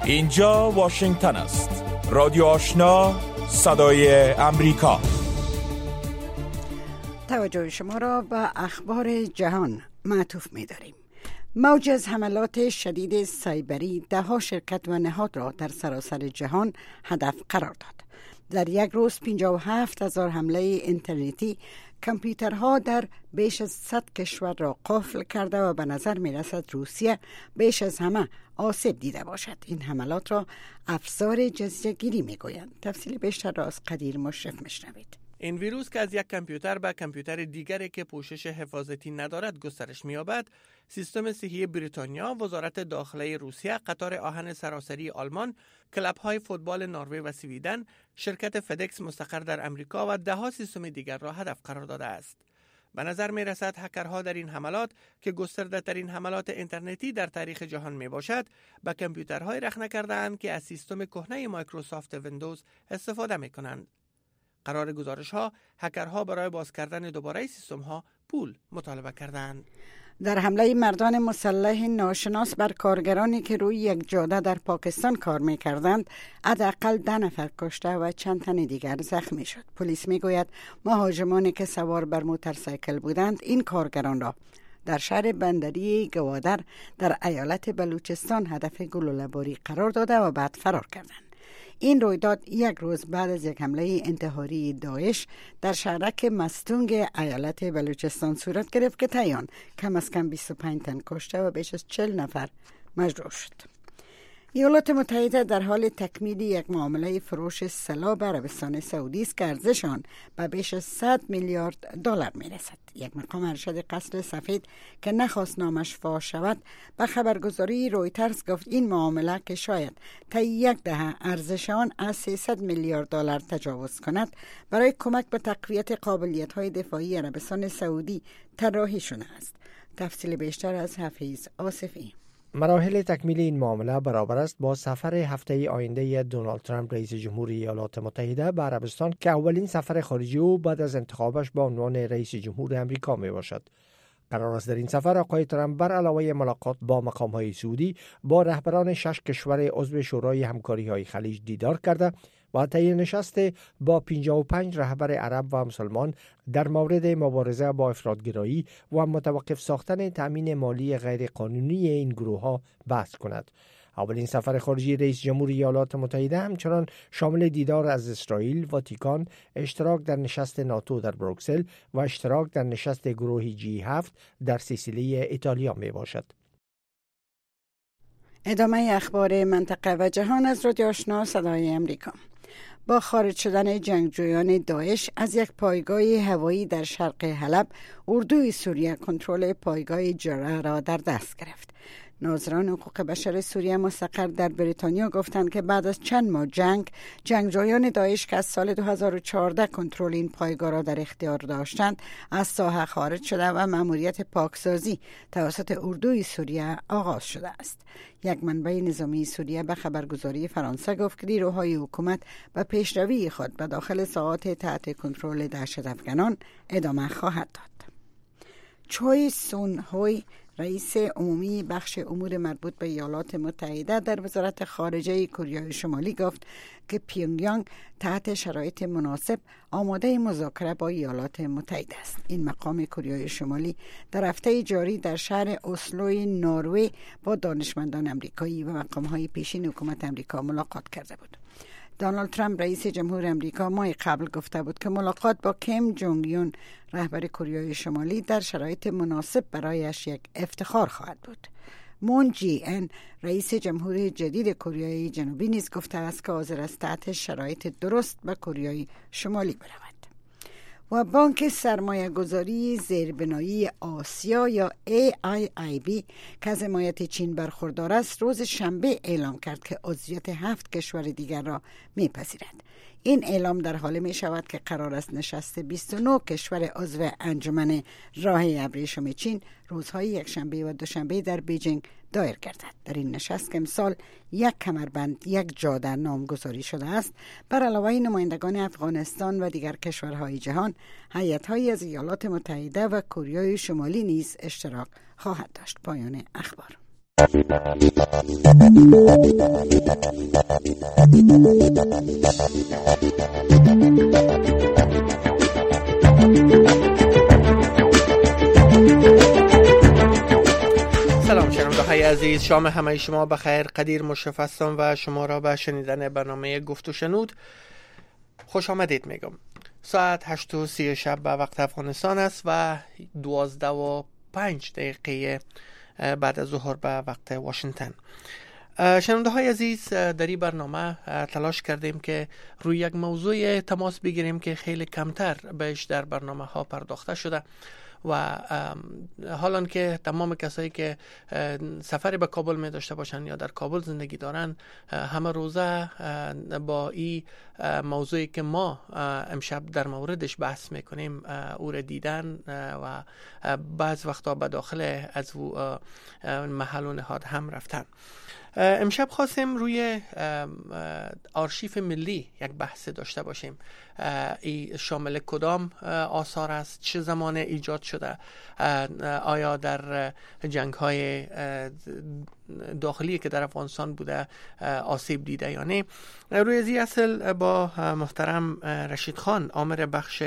اینجا واشنگتن است. رادیو آشنا، صدای امریکا. توجه شما را به اخبار جهان معطوف می داریم. موج از حملات شدید سایبری ده‌ها شرکت و نهاد را در سراسر جهان هدف قرار داد. در یک روز 57,000 حمله اینترنتی کامپیوترها در بیش از 100 کشور را قفل کرده و به نظر می رسد روسیه بیش از همه آسیب دیده باشد. این حملات را افزار جزیره‌گیری می گویند. تفصیل بیشتر را از قدیر مشرف میشنوید. این ویروس که از یک کامپیوتر به کامپیوتر دیگری که پوشش حفاظتی ندارد گسترش می‌یابد، سیستم صحی بریتانیا، وزارت داخله روسیه، قطار آهن سراسری آلمان، کلب‌های فوتبال نروژ و سویدن، شرکت فدکس مستقر در امریکا و ده‌ها سیستم دیگر را هدف قرار داده است. به نظر می رسد هکرها در این حملات که گسترده ترین حملات اینترنتی در تاریخ جهان می باشد، به کامپیوترهای رخنه کرده‌اند که از سیستم کهنه مایکروسافت ویندوز استفاده می کنند. قرار گزارش ها، هکرها برای باز کردن دوباره سیستم ها پول مطالبه کردند. در حمله مردان مسلح ناشناس بر کارگرانی که روی یک جاده در پاکستان کار می‌کردند، حداقل 10 نفر کشته و چند تن دیگر زخمی شد. پلیس می‌گوید مهاجمانی که سوار بر موتورسیکل بودند این کارگران را در شهر بندری گوادر در ایالت بلوچستان هدف گلوله‌باری قرار داده و بعد فرار کردند. این رویداد یک روز بعد از یک حمله انتحاری داعش در شهرک مستونگ ایالت بلوچستان صورت گرفت که طیان کم از کم 25 تن کشته و بیش از 40 نفر مجروح شد. ایالات متحده در حال تکمیل یک معامله فروش سلاح به عربستان سعودی است که ارزش آن به بیش از 100 میلیارد دلار میرسد. یک مقام ارشد قصر سفید که نخواست نامش فاش شود به خبرگزاری رویترز گفت این معامله که شاید تا یک دهه ارزش آن از 300 میلیارد دلار تجاوز کند، برای کمک به تقویت قابلیت‌های دفاعی عربستان سعودی طراحی شده است. تفصیل بیشتر از حفیظ آصفی. مراحل تکمیل این معامله برابر است با سفر هفته آینده دونالد ترامپ رئیس جمهوری ایالات متحده به عربستان که اولین سفر خارجی او بعد از انتخابش به عنوان رئیس جمهور امریکا می باشد. قرار است در این سفر آقای ترامپ بر علاوه ملاقات با مقام‌های سعودی با رهبران 6 کشور عضو شورای همکاری‌های خلیج دیدار کرده و طی نشست با 55 رهبر عرب و مسلمان در مورد مبارزه با افراط‌گرایی و متوقف ساختن تأمین مالی غیرقانونی این گروه‌ها بحث کند. اولین سفر خارجی رئیس جمهور ایالات متحده همچنان شامل دیدار از اسرائیل، واتیکان، اشتراک در نشست ناتو در بروکسل و اشتراک در نشست گروه G7 در سیسیلی ایتالیا می باشد. ادامه اخبار منطقه و جهان از رادیو آشنا صدای امریکا. با خارج شدن جنگجویان داعش از یک پایگاه هوایی در شرق حلب، اردوی سوریه کنترل پایگاه جرعه را در دست گرفت. ناظران حقوق بشر سوریه مستقر در بریتانیا گفتند که بعد از چند ماه جنگجویان داعش که از سال 2014 کنترل این پایگاه را در اختیار داشتند از ساحه خارج شده و مأموریت پاکسازی توسط اردوی سوریه آغاز شده است. یک منبع نظامی سوریه به خبرگزاری فرانسه گفت که نیروهای حکومت به پیشروی خود به داخل ساحات تحت کنترل دهشت‌افکنان ادامه خواهد داد. چوی سون هوی رئیس عمومی بخش امور مربوط به ایالات متحده در وزارت خارجه کره شمالی گفت که پیونگیانگ تحت شرایط مناسب آماده مذاکره با ایالات متحده است. این مقام کره شمالی در هفته جاری در شهر اسلوی نروژ با دانشمندان آمریکایی و مقام‌های پیشین حکومت آمریکا ملاقات کرده بود. دونالد ترامپ رئیس جمهور آمریکا ماه قبل گفته بود که ملاقات با کیم جونگ یون رهبر کره شمالی در شرایط مناسب برایش یک افتخار خواهد بود. مون جی ان رئیس جمهور جدید کره جنوبی نیز گفته است که حاضر است تحت شرایط درست به کره شمالی برود. و بانک سرمایه گذاری زیربنایی آسیا یا AIIB که از حمایت چین برخوردار است روز شنبه اعلام کرد که عضویت 7 کشور دیگر را میپذیرد. این اعلام در حالی می شود که قرار است نشست 29 کشور عضو انجمن راه ابریشم چین روزهای یکشنبه و دوشنبه در بیجینگ دایر گردد. در این نشست که امسال یک کمربند یک جاده نامگذاری شده است، بر علاوه نمایندگان افغانستان و دیگر کشورهای جهان، هیئت‌هایی از ایالات متحده و کره شمالی نیز اشتراک خواهد داشت. پایان اخبار. سلام شنونده‌های عزیز، شام همه شما بخیر. قدیر مشرف هستم و شما را به شنیدن برنامه گفت و شنود خوش آمدید میگم. ساعت 8:30 شب به وقت افغانستان است و 12:05 بعد از ظهر به وقت واشنگتن. شنونده‌های عزیز، در این برنامه تلاش کردیم که روی یک موضوع تماس بگیریم که خیلی کمتر بهش در برنامه ها پرداخته شده و حالان که تمام کسایی که سفری به کابل می داشته باشن یا در کابل زندگی دارن همه روزه با این موضوعی که ما امشب در موردش بحث میکنیم او را دیدن و بعض وقتا به داخل از محل و نهاد هم رفتن. امشب خواستیم روی آرشیف ملی یک بحث داشته باشیم. ای شامل کدام آثار است، چه زمان ایجاد شده، آیا در جنگ های داخلی که در افغانستان بوده آسیب دیده یا نه. روی ازی اصل با محترم رشید خان عامر بخش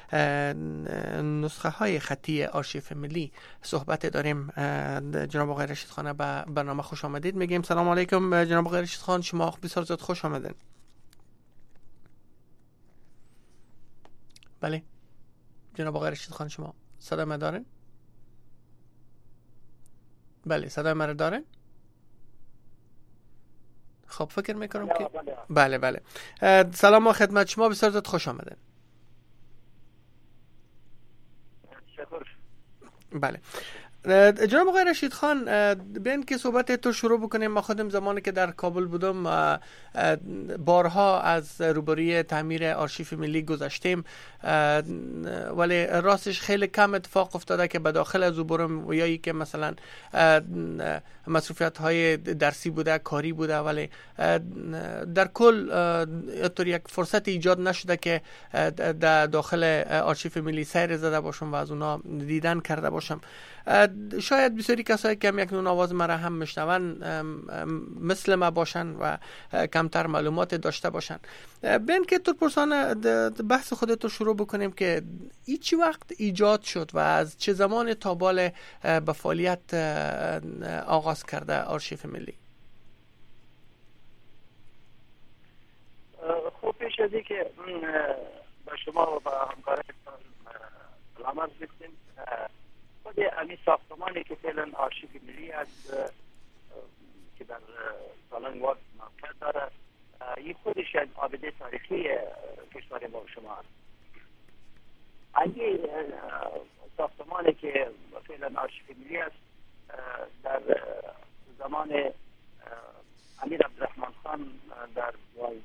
نسخه های خطی آرشیف ملی صحبت داریم. جناب آقای رشید خان به برنامه خوش آمدید میگیم. سلام علیکم جناب آقای رشید خان، شما بسیار زیاد خوش آمدین. بله جناب آقای رشید خان، شما صدا ما دارین؟ بله صدا ما رو دارین؟ خب فکر میکنم که بله سلام و خدمت شما، بسیار زیاد خوش آمدین. بله جناب آقای رشید خان، بیاین که صحبت تو شروع بکنیم. ما خودم زمانی که در کابل بودم بارها از روبروی تعمیر آرشیف ملی گذشتیم، ولی راستش خیلی کم اتفاق افتاده که به داخل از برم یا ای که مثلا مصروفیت های درسی بوده، کاری بوده، ولی در کل طور یک فرصت ایجاد نشده که در داخل آرشیف ملی سیر زده باشم و از اونا دیدن کرده باشم. شاید بسیاری کسایی که یک نون آواز مرا هم میشنون مثل ما باشن و کمتر معلومات داشته باشن. بین که تو پرسان بحث خودتو شروع بکنیم که ای چی وقت ایجاد شد و از چه زمان تا بال به فعالیت آغاز کرده آرشیف ملی؟ خوب پیش از این که با شما و با همکارتون سلام عرض می‌کنیم. خود امی ساختمانی که فعلا آرشیف ملی است که در سالن وارد موقع داره، این خودش یک آبده تاریخی کشور ما شما است. اگه ساختمانی که فعلا آرشیف ملی است در زمان امیر عبدالرحمن خان در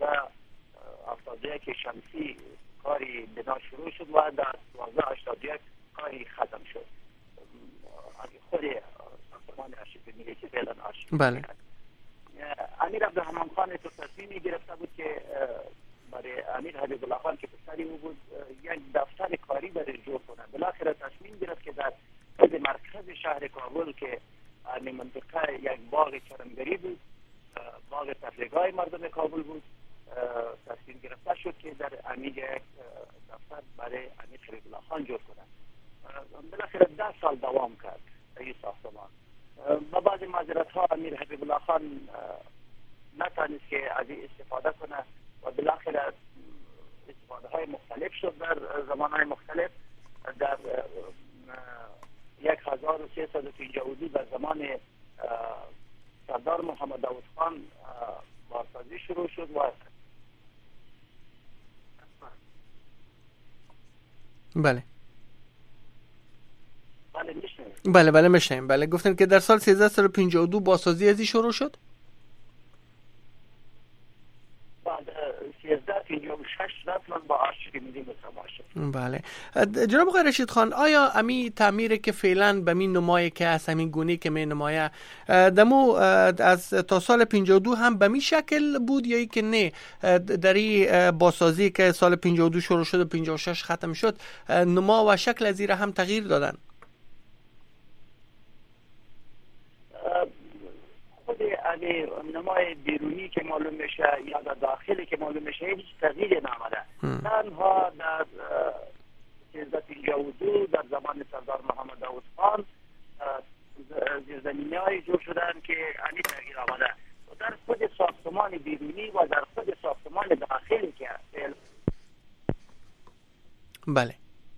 1281 شمسی کاری بنا شروع شد و در 1281 کاری ختم شد. خود ساختمان آرشیف ملی که فعلا آرشیف بله. امیر عبدالرحمن خان تو تصمیمی گرفته بود که برای امیر حبیب الله خان که پسری او بود یک دفتر کاری برای جور کنه. بالاخره تصمیم گرفت که در خود مرکز شهر کابل که این منطقه یک باغ چرمگری بود، باغ تفریحگاه مردم کابل بود، تصمیم گرفته شد که در امیر یک دفتر برای امیر حبیب الله خان جور کنه. بالاخره 10 سال دوام کرد این ساختمان. با بعض معذرت ها امیر حبیب الله خان نتانست که از این استفاده کنه و بالاخره استفاده های مختلف شد در زمان های مختلف. در 1352 در زمان سردار محمد داود خان بازسازی شروع شد و بله بله میشنیم. بله گفتن که در سال 1352 بازسازی ازی شروع شد. بعد 1356 رسما با آرشیف ملی مسما شد. بله جناب آقای رشید خان، آیا امی تعمیری که فعلا به می نمایه که از همین گونه که می نمایه دمو از تا سال 52 هم به می شکل بود یا ای که نه در این بازسازی که سال 52 شروع شد و 56 ختم شد نما و شکل از این هم تغییر دادن؟ همین نمای بیرونی که معلوم میشه یا در داخلی که معلوم میشه هیچ تغییری نامده. تنها در 1352 در زمان سردار محمد داود خان زیرزمینی‌های جور شدن که همین تغییر آمده. در خود ساختمان بیرونی و در خود ساختمان داخلی که بله.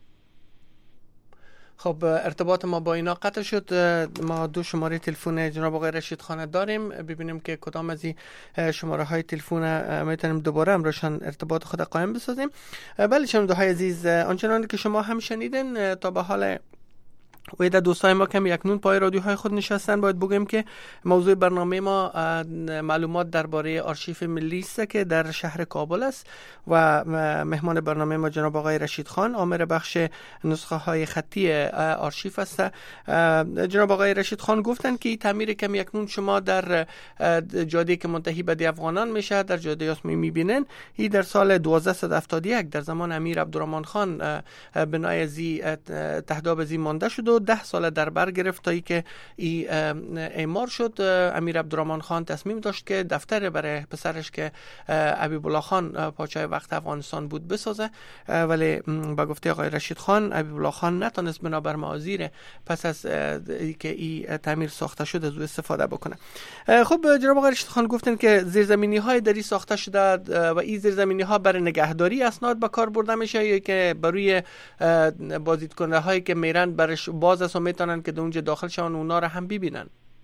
خب ارتباط ما با اینا قطع شد. ما 2 شماره تلفن جناب آقای رشید خان داریم، ببینیم که کدام از این شماره های تلفن میتونیم دوباره همراهشان ارتباط خود قائم بسازیم. بله شنونده‌های عزیز، آنچنان که شما هم شنیدین تا به حال و در دوستای ما که اکنون پای رادیوهای خود نشستن، باید بگیم که موضوع برنامه ما معلومات درباره آرشیف ملی است که در شهر کابل است و مهمان برنامه ما جناب آقای رشید خان آمر بخش نسخه های خطی آرشیف است. جناب آقای رشید خان گفتن که این تعمیر که اکنون شما در جاده که منتهی به افغانان میشه در جاده یاسمی میبینن، این در سال 1271 در زمان امیر عبدالرحمن خان بنای زی تهداب زی مانده شد و 10 سال در بر گرفت تا ای که اعمار شد. امیر عبدالرحمن خان تصمیم داشت که دفتر برای پسرش که حبیب الله خان پادشاه وقت افغانستان بود بسازه، ولی با گفته آقای رشید خان حبیب الله خان نتونست بنابر موازیر پس از که این تعمیر ساخته شده از او استفاده بکنه. خب جناب آقای رشید خان گفتن که زیرزمینی های دری ساخته شده و این زیرزمینی ها برای نگهداری اسناد به کار برده میشه یا که برای بازدید کننده هایی که میرن برش باز است و میتونن که در اونجا داخل شون اونا رو هم ببینن؟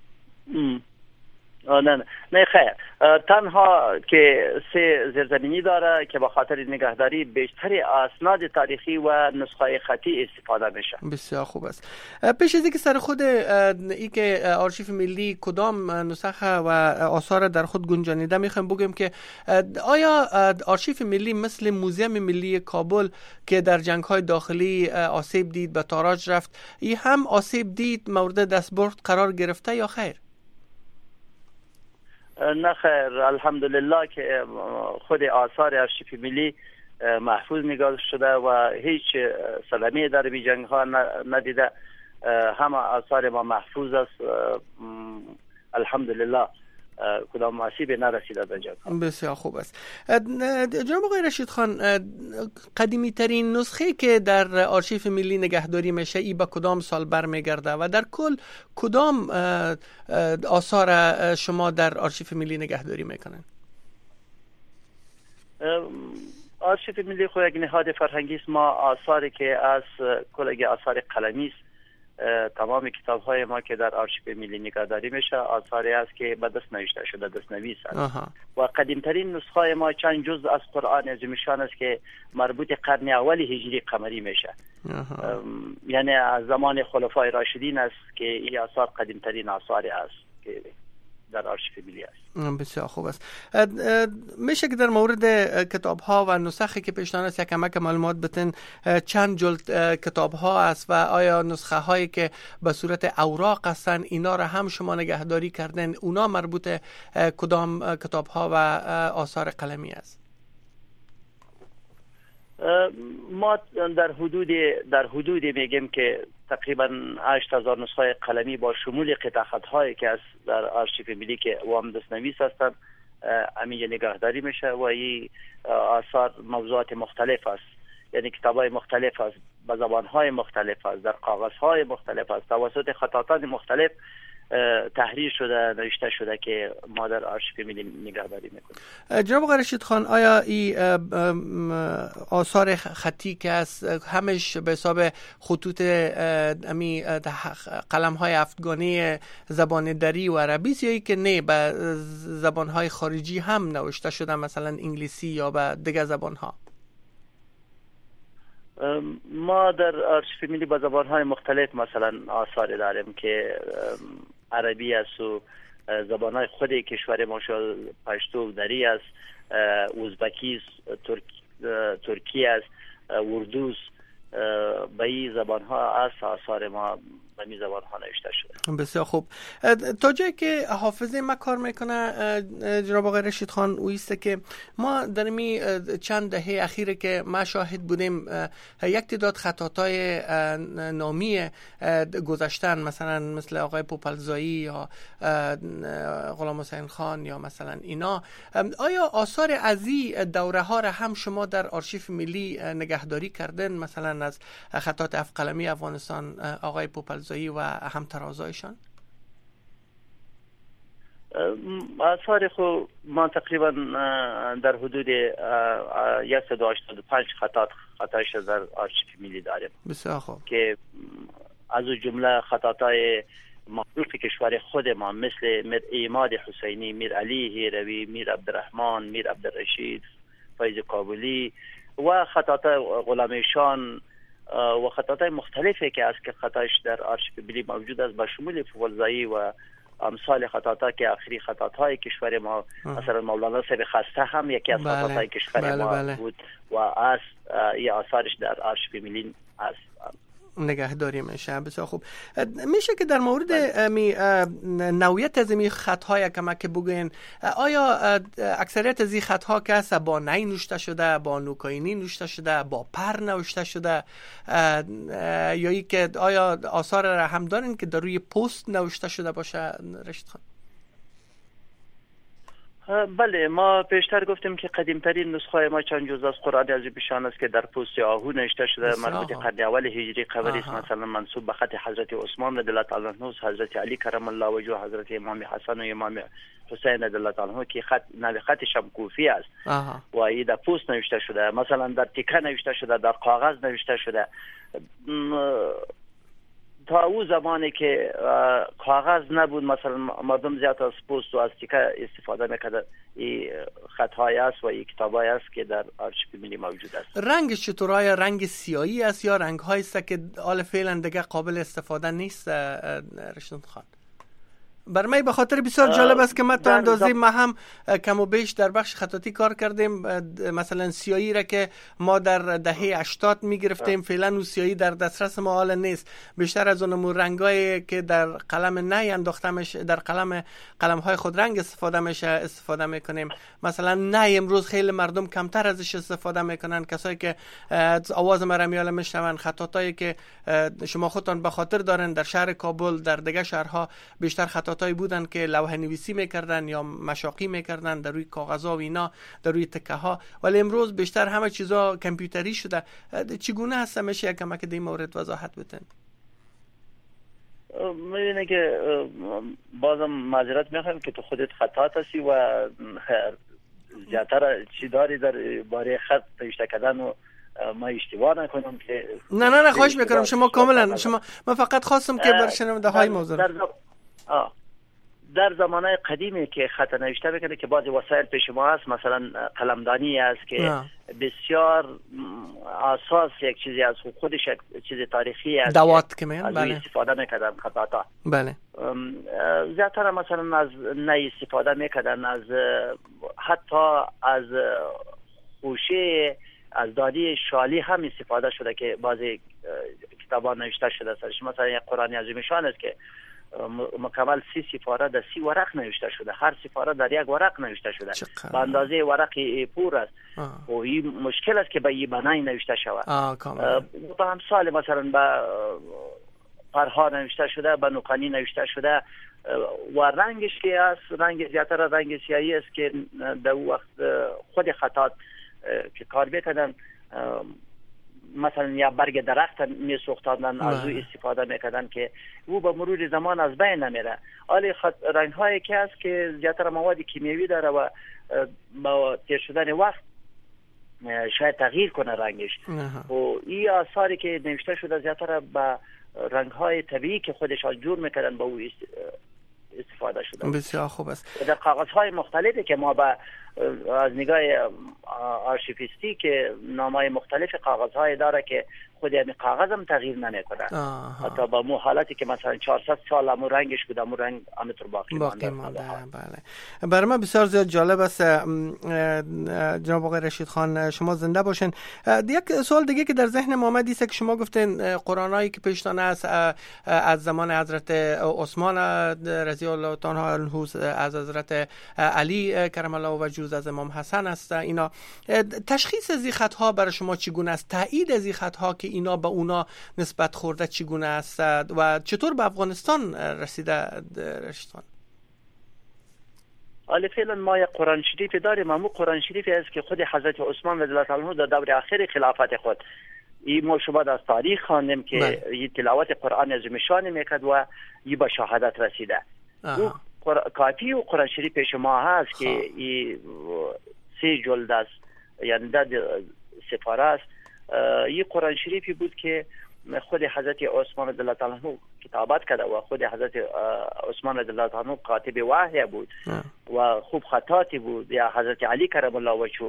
نه خیر، تنها که 3 زیرزمینی داره که با خاطر نگهداری بیشتر اسناد تاریخی و نسخه خطی استفاده میشه. بسیار خوب است. پیش از اینکه سر خود ای که آرشیف ملی کدام نسخه و آثار در خود گنجانیده میخوایم بگیم که آیا آرشیف ملی مثل موزیم ملی کابل که در جنگ‌های داخلی آسیب دید به تاراج رفت، ای هم آسیب دید مورد دستبرد قرار گرفته یا خیر؟ نه خیر، الحمدلله که خود آثار آرشیف ملی محفوظ نگاه شده و هیچ صدمه در بی جنگ ها ندیده. همه آثار ما محفوظ است الحمدلله، کدام آسیب نرسیده به جنگ. بسیار خوب است. جناب آقای رشید خان، قدیمی ترین نسخه که در آرشیف ملی نگهداری میشه ای به کدام سال برمیگرده و در کل کدام آثار شما در آرشیف ملی نگهداری میکنن؟ آرشیف ملی خود یک نهاد فرهنگی است. ما آثاری که از کل آثار قلمی است، تمام کتاب های ما که در آرشیف ملی نگهداری میشه آثاری است که به دست نوشته شده، دست نویس است. و قدیمترین نسخه ما چند جزء از قرآن عظیم‌شان است که مربوط قرن اول هجری قمری میشه. یعنی از زمان خلفای راشدین است که این آثار قدیمترین آثاری است که در آرشیف ملی است. بسیار خوب است. میشه که در مورد کتاب ها و نسخه که پیشنهاد است یک کمک معلومات بدین؟ چند جلد کتاب ها است و آیا نسخه هایی که به صورت اوراق هستن اینا را هم شما نگهداری کردن؟ اونا مربوط کدام کتاب ها و آثار قلمی است؟ ما در حدود میگیم که تقریبا 8000 نسخه قلمی با شمول قطع خط هایی که از در آرشیف ملی که وام دستنویس هستند همینجا نگهداری میشه و این آثار موضوعات مختلف است، یعنی کتاب های مختلف است، به زبان های مختلف است، در کاغذ های مختلف است، توسط خطاطان مختلف تحریر شده، نوشته شده که ما در آرشیف ملی نگهداری میکنیم. جناب آقای رشید خان، آیا این آثار خطی که است همش به حساب خطوط قلم های افغانی زبان دری و عربی است یا ای که نه به زبان های خارجی هم نوشته شده، مثلا انگلیسی یا به دیگر زبان ها؟ ما در آرشیف ملی با زبان های مختلف مثلا آثار داریم که عربی است و زبان های خود کشور ما شد پشتو دری است، ازبکی است، ترکی است، اردو است. به این زبان ها است آثار ما به زبان ها نوشته شده. بسیار خوب. تا جایی که حافظه ما کار میکنه جناب آقای رشید خان اویسته که ما در می چند دهه اخیره که ما شاهد بودیم یک تعداد خطاطای نامی گذشتن، مثلا مثل آقای پوپلزایی یا غلام حسین خان یا مثلا اینا، آیا آثار از این دوره ها را هم شما در آرشیو ملی نگهداری کردن، مثلا از خطاط افقلمی افغانستان آقای پوپلزایی و همترازایشان؟ آثار خو ما تقریبا در حدود 185 خطایش در آرشیو ملی داریم. بسیار خوب. که از جمله خطاطای معروف کشور خود ما مثل میر عماد حسینی، میر علی هیروی، میر عبدالرحمن، میر عبدالرشید، فیض کابلی و خطاطای غلامیشان و خطاطای مختلفی که از که خطایش در آرشیو ملی موجود است، به شمول پوپلزایی و امثال خطاطا که آخری خطاطای کشور ما مثلا مولانا صاحب خسته هم یکی از خطاطای کشور ما بود و از یه آثارش در آرشیو ملی است نگهداری میشه. بسیار خوب. میشه که در مورد نوعیت از این خط‌های که بگوین آیا اکثریت از این خط‌ها که هست با نی نوشته شده، با نوکاینی نوشته شده، با پر نوشته شده، یا ای که آیا آثار را هم دارین که در روی پست نوشته شده باشه رشید خان؟ بله، ما پیشتر گفتیم که قدیمترین نسخه ما چند جزء از قرآن عظیم شان است که در پوست آهو نوشته شده، مربوط قرن اول هجری قمری است، مثلا منسوب به خط حضرت عثمان رضی الله تعالی عنه، حضرت علی کرم الله وجهه، حضرت امام حسن و امام حسین رضی الله تعالی عنه که خطش هم کوفی است و این در پوست نوشته شده، مثلا در تیکه نوشته شده، در کاغذ نوشته شده. تا او زمانی که کاغذ نبود مثلا مردم زیاد از پوست و از تیکه استفاده میکردن. این خطهای است و این کتابای است که در آرشیو ملی موجود است. رنگش چطور؟ آیا رنگ سیاهی است یا رنگ هایی است که حال فعلا دیگه قابل استفاده نیست رشید خان؟ بر من به خاطر بسیار جالب است که ما تا اندازه ما هم کم و بیش در بخش خطاطی کار کردیم. مثلا سیاهی را که ما در دهه 80 میگرفتیم فعلا اون سیاهی در دسترس ما حال نیست. بیشتر از اون رنگایی که در قلم نی انداخته میشه، در قلم های خود رنگ استفاده میشه استفاده میکنیم. مثلا نی امروز خیلی مردم کمتر ازش استفاده میکنن. کسایی که آواز ما را میال میشنون، خطاطایی که شما خودتان به خاطر دارن در شهر کابل، در دیگه شهرها بیشتر خطاطای بودن که لوحه نویسی میکردن یا مشاقی میکردن در روی کاغذها و اینا، در روی تکه ها، ولی امروز بیشتر همه چیزا کامپیوتری شده. چگونه هست؟ میشه یکم که در این مورد وضاحت بدین؟ میبینه که بازم معذرت میخوایم که تو خودت خطاط هستی و زیادتر چی داری در باره خط نوشته کردن و ما اشتباه نکنم که نه خواهش میکنم شما کاملا من فقط خواستم که بر شنونده های موضوع در زمانه قدیمی که خط نوشته میکنه که بعضی وسایل پیش ما هست، مثلا قلمدانی است که بسیار اساس یک چیزی از خودش یک چیز تاریخی است، دوات که میگن. بله، استفاده میکردن خطاطا. بله، زیادتر مثلا از نی استفاده میکردن، از حتی از خوشه از دادی شالی هم استفاده شده که بعضی کتابا نوشته شده سرش. مثلا یک قرآن عظیم شان است که مکمل 30 سفاره در 30 ورق نوشته شده، هر سفاره در یک ورق نوشته شده به اندازه ورق پور است و این مشکل است که به این بنای نوشته شود. به همسال مثلا به پرها نوشته شده، به نوکانی نوشته شده و رنگش که است رنگ زیادتر رنگ سیاهی است که در وقت خود خطاط که کار میکردن مثلا یا برگ درخت می سوختادن از او استفاده میکردن که او به مرور زمان از بین نمیره. ولی رنگ هایی که هست که زیادتر مواد کیمیایی داره و با تیر شدن وقت شاید تغییر کنه رنگش و این آثاری که نوشته شده زیادتر به رنگ های طبیعی که خودش جور میکردن به او استفاده شده. بسیار خوب است. در کاغذ های مختلفی که ما از نگاه آرشیویستی که نامای مختلف کاغذ های داره که خود همین کاغذ هم تغییر نمیکنه. حتی با مو حالتی که مثلا 400 سال همون رنگش بود همون رنگ همینطور باقی مانده. بله. برای من بسیار زیاد جالب است. جناب آقای رشید خان شما زنده باشین. یک سوال دیگه که در ذهن ما آمد است که شما گفتین قرآنایی که پیشتان است از زمان حضرت عثمان رضی الله تعالی عنه، از حضرت علی کرم الله وجهه، از امام حسن است. اینا تشخیص از این خطها برای شما چگونه است؟ تایید از این خطها که اینا به اونا نسبت خورده چگونه است و چطور به افغانستان رسیده رشید خان؟ حالا فعلا ما یک قرآن شریف داریم، اما قرآن شریفی است که خود حضرت عثمان رضی الله تعالی عنه در دور اخیر خلافت خود این ما شما از تاریخ خواندیم که این تلاوت قرآن عظیم شان میکرد و این به شهادت رسیده. او کافی و قرآن شریف پیش ما هست که این 3 جلد است، یعنی در سپاره است. این قرآن شریفی بود که خود حضرت عثمان رضی الله تعالی عنه کتابت کرده و خود حضرت عثمان رضی الله تعالی عنه کاتب وحی بود و خوب خطاطی بود، یا حضرت علی کرم الله وجهه.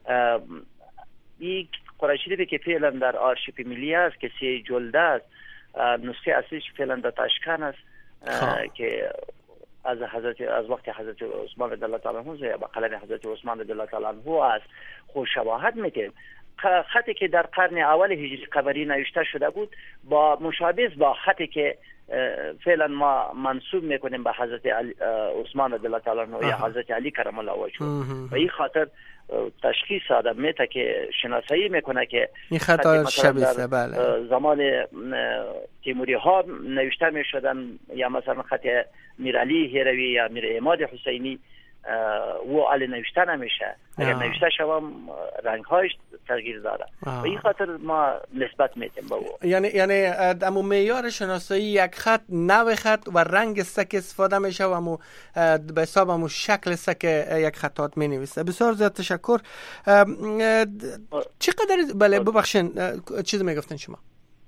این قرآن شریفی که فعلا در آرشیو ملی است که 3 جلد است، نسخه اصلیش فعلا در تاشکند است که از وقت حضرت عثمان رضی الله تعالی عنه با قلم حضرت عثمان رضی الله تعالی عنه است خوش شواهد میده. خطی که در قرن اول هجری قمری نوشته شده بود با مشابه با خطی که فعلا ما منسوب میکنیم به حضرت عثمان رضی الله تعالی عنه یا حضرت علی کرم الله وجهه. و این خاطر تشخیص آدم میته که شناسایی میکنه که این خطا شبیه بله زمان تیموری ها نوشته میشدن، یا مثلا خط میر علی هروی یا میر عماد حسینی و علی نوشته نمیشه. اگر نوشته شوم رنگ هایش تغییر داره و این خاطر ما نسبت میدیم با او. یعنی امو معیار شناسایی یک خط، نوع خط و رنگ سک استفاده میشه و امو به حساب امو شکل سک یک خطات می نویسه. بسیار زیاد تشکر. چقدر بله ببخشین چیز میگفتن شما؟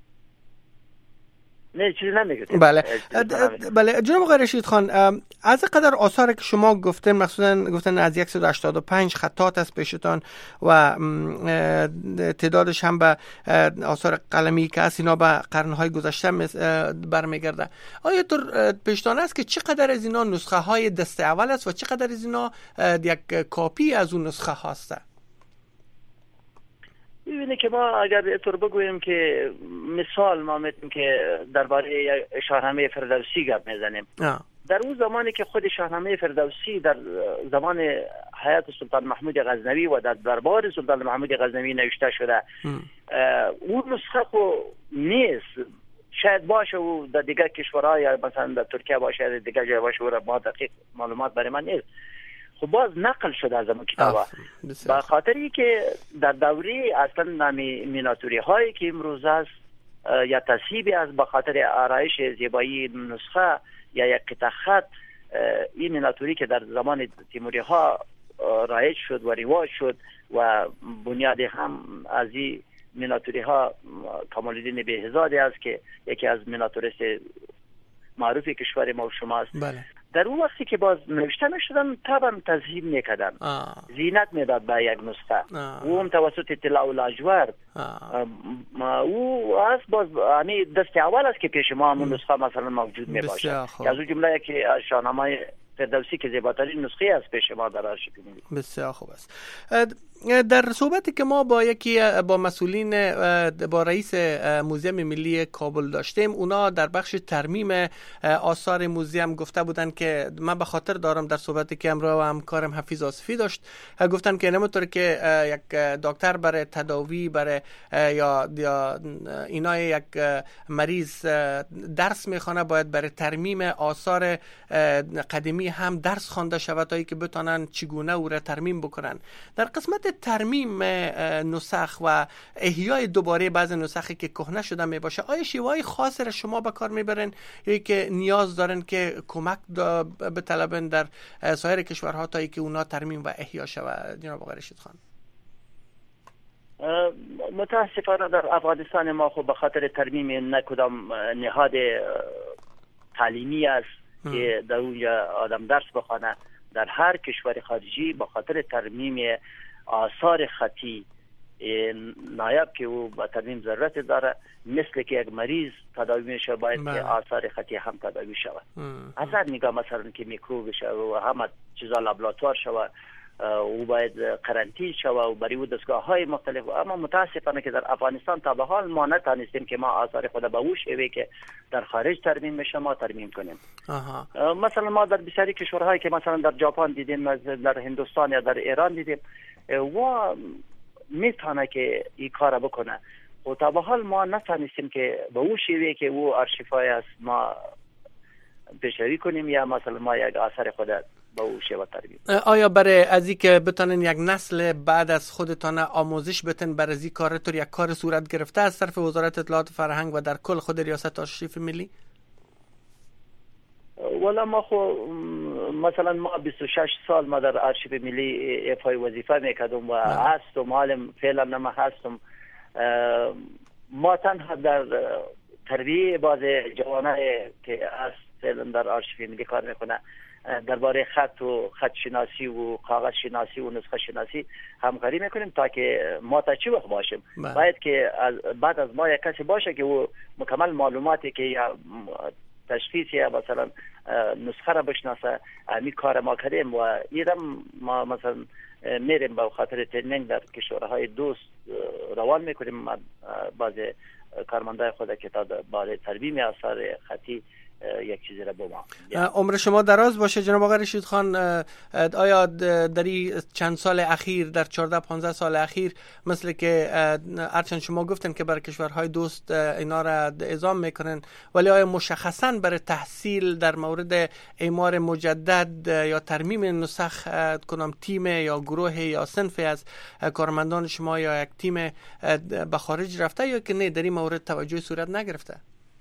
نه چیزی نمیگفتم. بله جناب آقای رشید خان، از قدر آثاری که شما گفتن، مخصوصا گفتن از 185 خطات است پیشتان و تعدادش هم به آثار قلمی که است اینا به قرنهای گذشته برمیگرده. آیا در پیشتان است که چقدر از اینا نسخه های دست اول است و چقدر از اینا یک کاپی از اون نسخه هاست؟ ببینید که ما اگر اینطور بگوییم که مثال ما میتونیم که درباره شاهنامه فردوسی گپ میزنیم. در اون زمانی که خود شاهنامه فردوسی در زمان حیات سلطان محمود غزنوی و در دربار سلطان محمود غزنوی نوشته شده، اون نسخه خو نیست. شاید باشه و در دیگر کشورها یا مثلا در ترکیه باشه یا دیگر جای باشه و ما دقیق معلومات برای من نیست. خب باز نقل شده از اون کتابا به خاطری که در دوره اصلا میناتوری هایی که امروز است یا تصحیبی از به خاطر آرایش زیبایی نسخه یا یک قطعه خط، این میناتوری که در زمان تیموری ها رایج شد و رواج شد و بنیادی هم از این میناتوری ها کمال الدین بهزادی است که یکی از میناتوریست معروف کشور ما و شماست. بله. در اون وقتی که باز نوشته میشدن طبعا تذهیب میکردن، زینت میداد به یک نسخه و هم توسط اطلاع و لاجورد او از باز همین دست اول است که پیش ما همون نسخه مثلا موجود میباشه. از اون جمله که شاهنامه فردوسی که زیباترین نسخه است پیش ما در آرشیو ملی. بسیار خوب است. در صحبتی که ما با مسئولین با رئیس موزیم ملی کابل داشتیم، اونا در بخش ترمیم آثار موزیم گفته بودن که من به خاطر دارم در صحبتی که امروز همکارم حفیظ آصفی داشت، گفتن که نمی‌طور که یک دکتر برای تداوی برای یا اینا یک مریض درس میخونه، باید برای ترمیم آثار قدیمی هم درس خوانده شود تا اینکه بتونن چگونه او را ترمیم بکنن. در قسمت ترمیم نسخ و احیای دوباره بعض نسخی که کهنه شده می باشه، آیا شیوه‌های خاصی را شما به کار میبرین یا که نیاز دارن که کمک بطلبن در سایر کشورها تا اینکه اونا ترمیم و احیا شود؟ جناب آقای رشید خان. متاسفانه در افغانستان ما خب به خاطر ترمیم نکدام نهاد تعلیمی است که در اونجا آدم درس بخونه. در هر کشور خارجی به خاطر ترمیم آثار خطی نایب که او به ترمیم ضرورت داره، مثل که یک مریض تداوی میشه باید که آثار خطی هم تداوی شود. از هر نگاه مثلا که میکروب شود و همه چیزا لابراتوار شود او باید قرنطینه شود و برای او دستگاه های مختلف. اما متاسفانه که در افغانستان تا به حال ما نتانستیم که ما آثار خود به او شوی که در خارج ترمیم میشه ما ترمیم کنیم. مثلا ما در بسیاری کشورهایی که مثلا در ژاپن دیدیم، در هندوستان یا در ایران دیدیم و میتونه که این کار بکنه و تا به حال ما نتانستیم که به او شیوه که او آرشیفای است ما پیشروی کنیم یا مثلا ما یک اثر خود به او شیوه تربیت. آیا برای از این که بتونن یک نسل بعد از خودتان آموزش بتن برای از این کارتون یک کار صورت گرفته از طرف وزارت اطلاعات فرهنگ و در کل خود ریاست آرشیف ملی؟ والا ما مثلا ما 26 سال ما در آرشیف ملی ایفای وظیفه میکردم و هستم، حالم فعلا نما هستم. ما تنها در تربیه باز جوانای که هست فعلا در آرشیف ملی کار میکنه درباره خط و خط شناسی و کاغذ شناسی و نسخه شناسی همکاری میکنیم تا که ما تا چی وقت باشیم. باید که بعد از ما یک کسی باشه که او مکمل معلوماتی که یا تشخیص یا مثلا نسخه را بشناسه امی کار ما کردیم و ایرم ما مثلا میریم به خاطر ترینینگ در کشورهای دوست روان میکنیم. بعض کارمندای خود که تا برای ترمیم آثار خطی یک چیزی را با ما. عمر شما دراز باشه جناب آقای رشید خان. آیا در این چند سال اخیر، در 14-15 سال اخیر، مثل که هرچند شما گفتن که برای کشورهای دوست اینا را اعزام میکنن، ولی آیا مشخصا برای تحصیل در مورد اعمار مجدد یا ترمیم نسخ کنم تیم یا گروه یا صنف از کارمندان شما یا یک تیم به خارج رفته یا که نه در این مورد توجه صورت نگرفته؟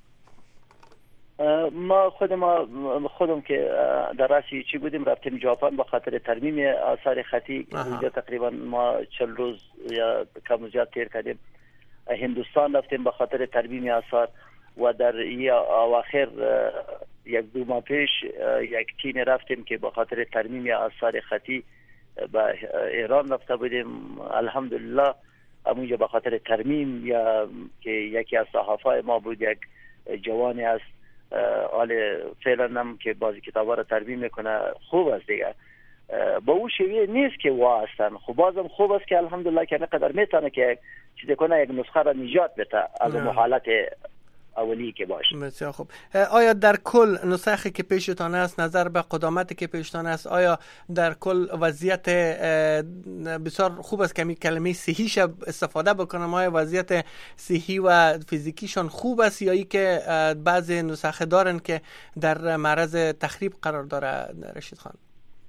ما خودم که در راسی چی بودیم رفتیم ژاپن به خاطر ترمیم آثار خطی. اونجا تقریبا ما 40 روز یا کم زیاد تیر کردیم. هندوستان رفتیم به خاطر ترمیم آثار و در اواخر 1-2 ماه پیش یک تیم رفتیم که به خاطر ترمیم آثار خطی به ایران رفته بودیم. الحمدلله اونجا به خاطر ترمیم یا که یکی از صحافای ما بود، یک جوانی است حال فعلا هم که بعضی کتابا را ترمیم میکنه، خوب است دیگه. با او شیوه نیست که وا هستن، خب بازم خوب است که الحمدلله که نقدر میتونه که چیزی کنه یک نسخه را نجات بده از حالت اولی که باشه. بسیار خوب. آیا در کل نسخه که پیشتان است، نظر به قدامتی که پیشتان است، آیا در کل وضعیت بسیار خوب است که می کلمه صحیح استفاده بکنم؟ آیا وضعیت صحی و فیزیکیشان خوب است یا ای که بعضی نسخه دارن که در معرض تخریب قرار داره رشید خان؟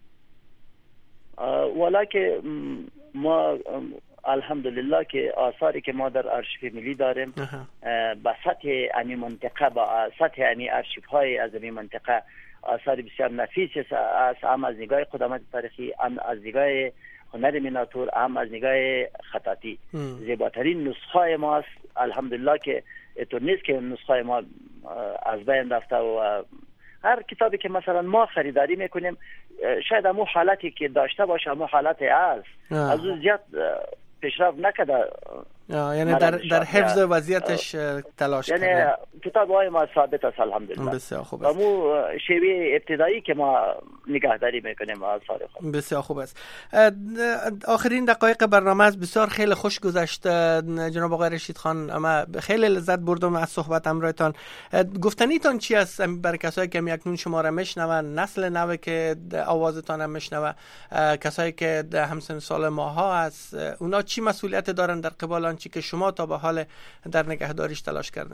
والا که ما الحمدلله که آثاری که ما در آرشیف ملی داریم به سطح امی منطقه، با سطح امی آرشیف های از امی منطقه آثار بسیار نفیس است، هم از نگاه قدامت تاریخی، هم از نگاه هنر میناتور، هم از نگاه خطاطی. زیباترین نسخه ما است الحمدلله که تو نیست که نسخه ما از بین رفته و هر کتابی که مثلا ما خریداری میکنیم شاید همون حالتی که داشته باشه همون حالتی است، از اون زیاد پیشرفت نکرده. یعنی در حفظ وضعیتش تلاش کرده. یعنی کتاب های ما ثابت است الحمدلله. بسیار خوب است. همون شیوه ابتدایی که ما نگهداری میکنیم آثار خود. بسیار خوب است. آخرین دقایق برنامه است. بسیار خیلی خوش گذشت جناب آقای رشید خان. اما خیلی لذت بردم از صحبت همراهتان. گفتنیتان چی است برای کسایی که اکنون شما را میشنون، نسل نو که آوازتان هم میشنوه، کسایی که همسن سال ماها است، اونا چی مسئولیت دارن در قبال آنچه که شما تا به حال در نگهداریش تلاش کردن؟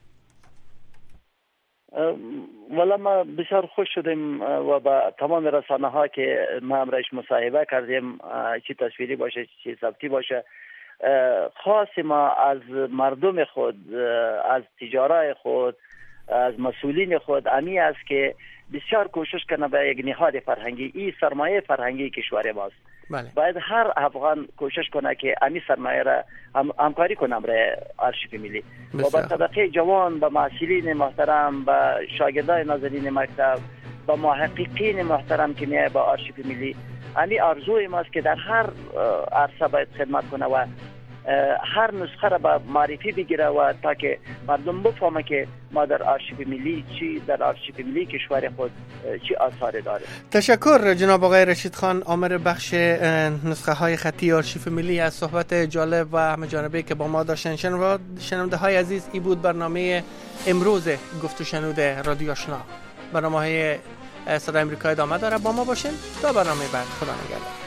والا ما بسیار خوش شدیم و با تمام رسانه ها که ما امرش مصاحبه کردیم، چی تصویری باشه چی صوتی باشه، خاص ما از مردم خود، از تجارای خود، از مسئولین خود امی است که بسیار کوشش کنه به یک نهاد فرهنگی، این سرمایه فرهنگی کشور ماست. بله. باید هر افغان کوشش کنه که امی سرمایه را همکاری کنه برای آرشیف ملی و با طبقه جوان، با معسولین محترم، با شاگردای ناظرین مکتب، با محققین محترم که میای با آرشیف ملی، امی آرزوی ماست که در هر عرصه باید خدمت کنه و هر نسخه را به معرفی بگیره و تا که مردم بفهمه که ما در آرشیو ملی در آرشیو ملی کشور خود چی آثار داره. تشکر جناب آقای رشید خان، آمر بخش نسخه های خطی آرشیو ملی، از صحبت جالب و همه‌جانبه که با ما داشتن. شنونده های عزیز، ای بود برنامه امروز گفت و شنود رادیو آشنا. برنامه‌های صدای آمریکا ادامه داره، با ما باشین تا برنامه بعد. خدا نگهدار.